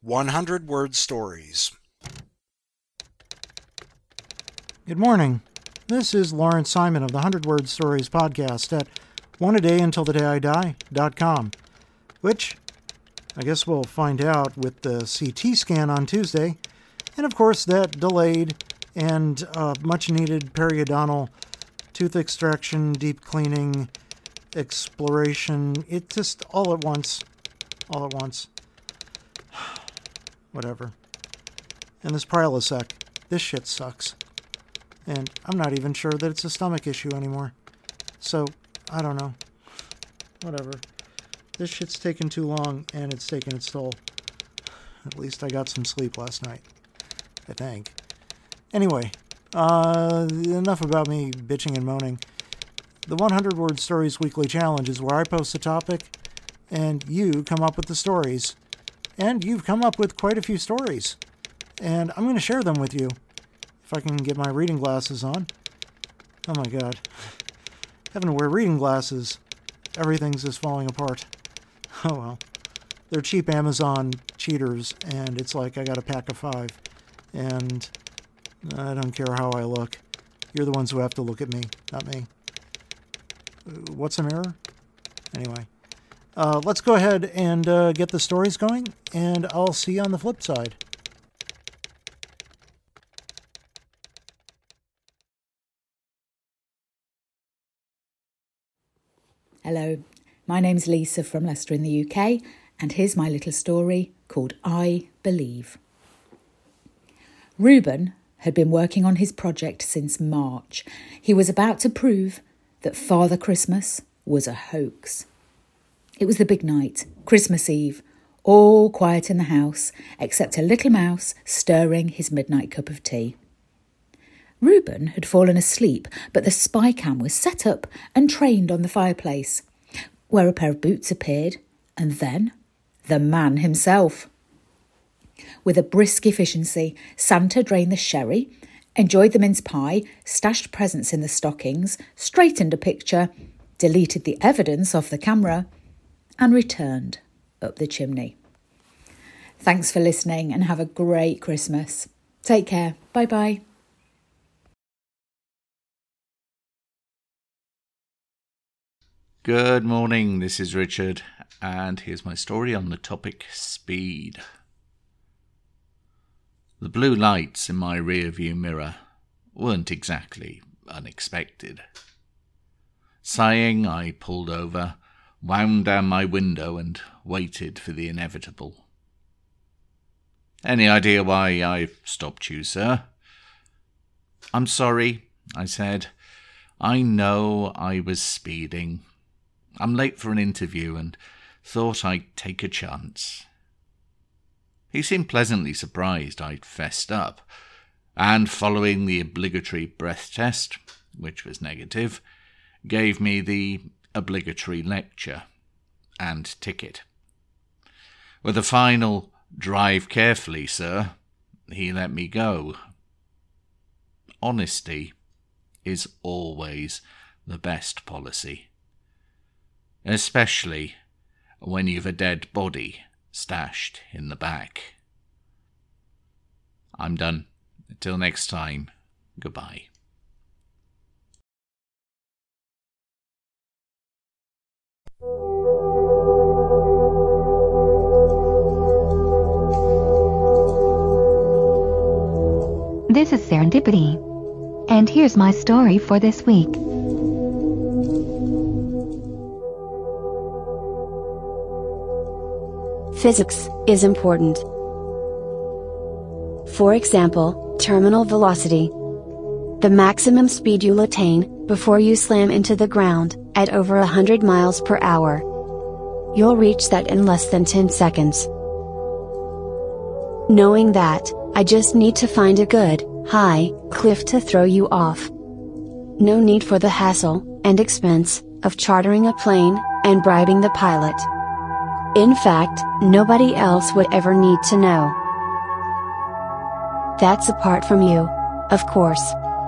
100-word stories. Good morning. This is Lawrence Simon of the 100-word stories podcast at oneadayuntilthedayidie.com, which I guess we'll find out with the CT scan on Tuesday, and of course that delayed and much-needed periodontal tooth extraction, deep cleaning, exploration. It just all at once. Whatever. And this Prilosec, this shit sucks. And I'm not even sure that it's a stomach issue anymore. So, I don't know. Whatever. This shit's taken too long, and it's taken its toll. At least I got some sleep last night. I think. Anyway, enough about me bitching and moaning. The 100-word stories weekly challenge is where I post a topic, and you come up with the stories. And you've come up with quite a few stories. And I'm going to share them with you. If I can get my reading glasses on. Oh my god. Having to wear reading glasses. Everything's just falling apart. Oh well. They're cheap Amazon cheaters, and it's like I got a pack of 5. And I don't care how I look. You're the ones who have to look at me, not me. What's a mirror? Anyway. Let's go ahead and get the stories going, and I'll see you on the flip side. Hello, my name's Lisa from Leicester in the UK, and here's my little story called I Believe. Reuben had been working on his project since March. He was about to prove that Father Christmas was a hoax. It was the big night, Christmas Eve, all quiet in the house, except a little mouse stirring his midnight cup of tea. Reuben had fallen asleep, but the spy cam was set up and trained on the fireplace, where a pair of boots appeared, and then the man himself. With a brisk efficiency, Santa drained the sherry, enjoyed the mince pie, stashed presents in the stockings, straightened a picture, deleted the evidence off the camera, and returned up the chimney. Thanks for listening and have a great Christmas. Take care. Bye-bye. Good morning, this is Richard, and here's my story on the topic speed. The blue lights in my rearview mirror weren't exactly unexpected. Sighing, I pulled over, wound down my window and waited for the inevitable. Any idea why I've stopped you, sir? I'm sorry, I said. I know I was speeding. I'm late for an interview and thought I'd take a chance. He seemed pleasantly surprised I'd fessed up, and following the obligatory breath test, which was negative, gave me the obligatory lecture and ticket. With a final "drive carefully, sir," he let me go. Honesty is always the best policy, especially when you've a dead body stashed in the back. I'm done. Until next time, goodbye. This is Serendipity, and here's my story for this week. Physics is important. For example, terminal velocity. The maximum speed you'll attain before you slam into the ground, at over 100 miles per hour. You'll reach that in less than 10 seconds. Knowing that, I just need to find a good, high, cliff to throw you off. No need for the hassle and expense of chartering a plane and bribing the pilot. In fact, nobody else would ever need to know. That's apart from you, of course.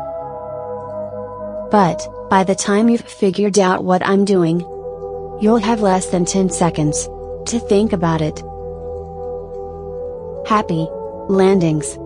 But, by the time you've figured out what I'm doing, you'll have less than 10 seconds to think about it. Happy landings.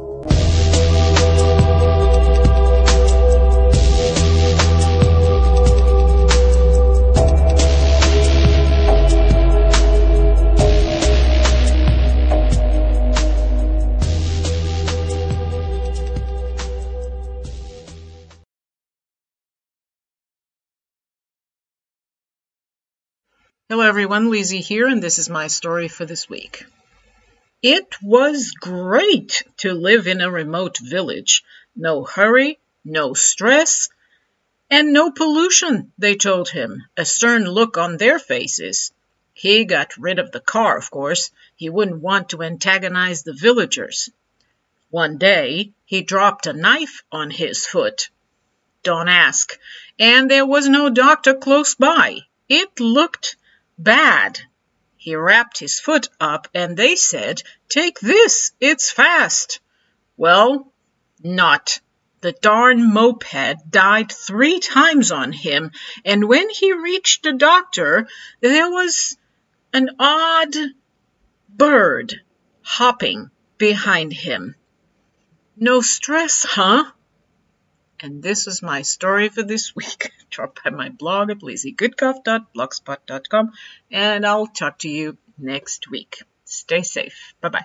Hello everyone, Lizzie here, and this is my story for this week. It was great to live in a remote village. No hurry, no stress, and no pollution, they told him, a stern look on their faces. He got rid of the car, of course. He wouldn't want to antagonize the villagers. One day, he dropped a knife on his foot. Don't ask. And there was no doctor close by. It looked bad. He wrapped his foot up and they said, "Take this, it's fast." Well, not. The darn moped died 3 times on him, and when he reached the doctor, there was an odd bird hopping behind him. No stress, huh? And this is my story for this week. Drop by my blog at lizziegoodcuff.blogspot.com, and I'll talk to you next week. Stay safe. Bye-bye.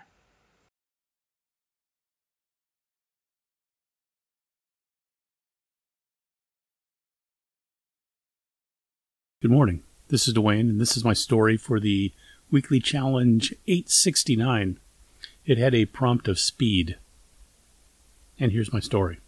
Good morning. This is Dwayne, and this is my story for the weekly challenge 869. It had a prompt of speed. And here's my story.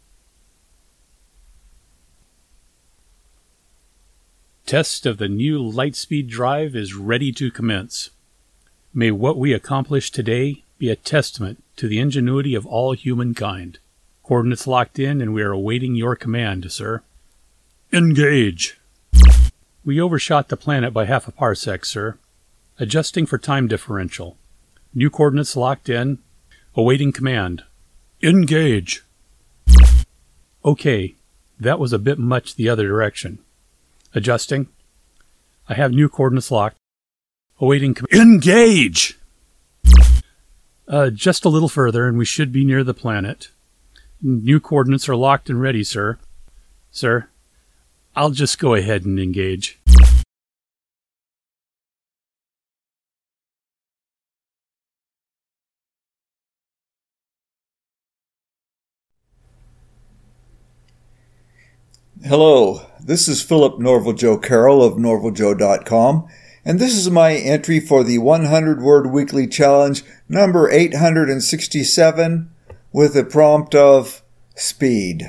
Test of the new Lightspeed drive is ready to commence. May what we accomplish today be a testament to the ingenuity of all humankind. Coordinates locked in, and we are awaiting your command, sir. Engage! We overshot the planet by half a parsec, sir. Adjusting for time differential. New coordinates locked in. Awaiting command. Engage! Okay, that was a bit much the other direction. Adjusting. I have new coordinates locked. Awaiting engage! Just a little further and we should be near the planet. New coordinates are locked and ready, sir. Sir, I'll just go ahead and engage. Hello, this is Philip Norval Joe Carroll of norvaljoe.com, and this is my entry for the 100-word weekly challenge number 867 with a prompt of speed.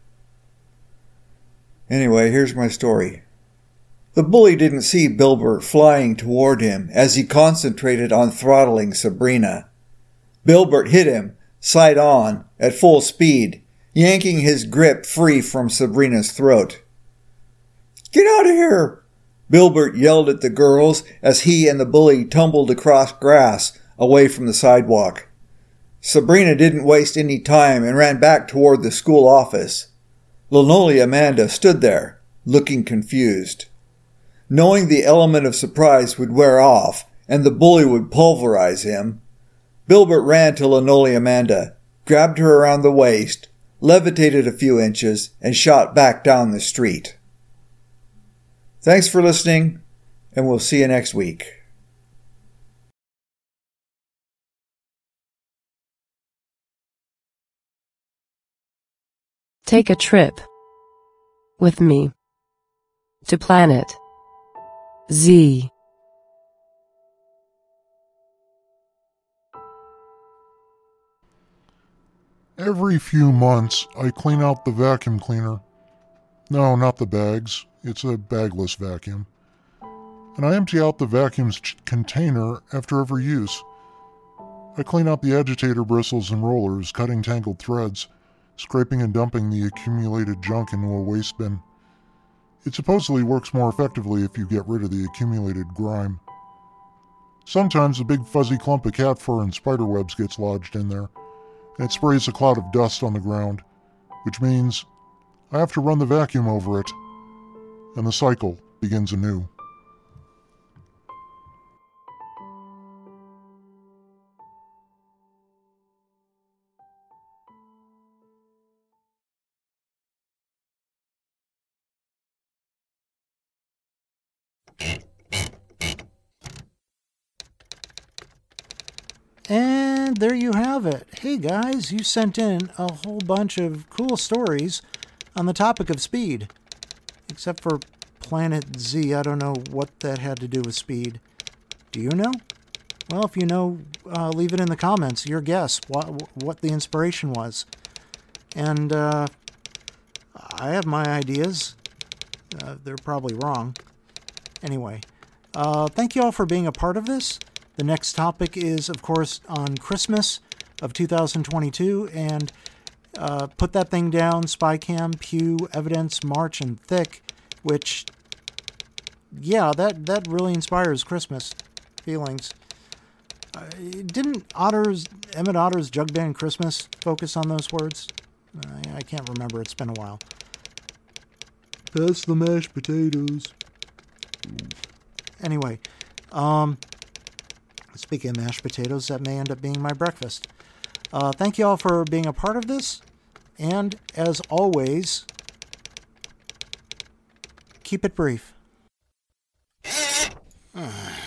Anyway, here's my story. The bully didn't see Bilbert flying toward him as he concentrated on throttling Sabrina. Bilbert hit him, side on, at full speed, yanking his grip free from Sabrina's throat. "Get out of here!" Bilbert yelled at the girls as he and the bully tumbled across grass away from the sidewalk. Sabrina didn't waste any time and ran back toward the school office. Linoleum Amanda stood there, looking confused. Knowing the element of surprise would wear off and the bully would pulverize him, Bilbert ran to Linoleum Amanda, grabbed her around the waist, levitated a few inches, and shot back down the street. Thanks for listening, and we'll see you next week. Take a trip with me to planet Z. Every few months, I clean out the vacuum cleaner. No, not the bags. It's a bagless vacuum. And I empty out the vacuum's container after every use. I clean out the agitator bristles and rollers, cutting tangled threads, scraping and dumping the accumulated junk into a waste bin. It supposedly works more effectively if you get rid of the accumulated grime. Sometimes a big fuzzy clump of cat fur and spider webs gets lodged in there, and it sprays a cloud of dust on the ground, which means I have to run the vacuum over it, and the cycle begins anew. And there you have it. Hey guys, you sent in a whole bunch of cool stories on the topic of speed. Except for Planet Z, I don't know what that had to do with speed. Do you know? Well, if you know, leave it in the comments, your guess, what the inspiration was. And I have my ideas. They're probably wrong. Anyway, thank you all for being a part of this. The next topic is, of course, on Christmas of 2022, and put that thing down, SpyCam, Pew, Evidence, March, and Thick, which, yeah, that really inspires Christmas feelings. Didn't Emmett Otter's Jug Band Christmas focus on those words? I can't remember, it's been a while. That's the mashed potatoes. Anyway, speaking of mashed potatoes, that may end up being my breakfast. Thank you all for being a part of this, and as always, keep it brief.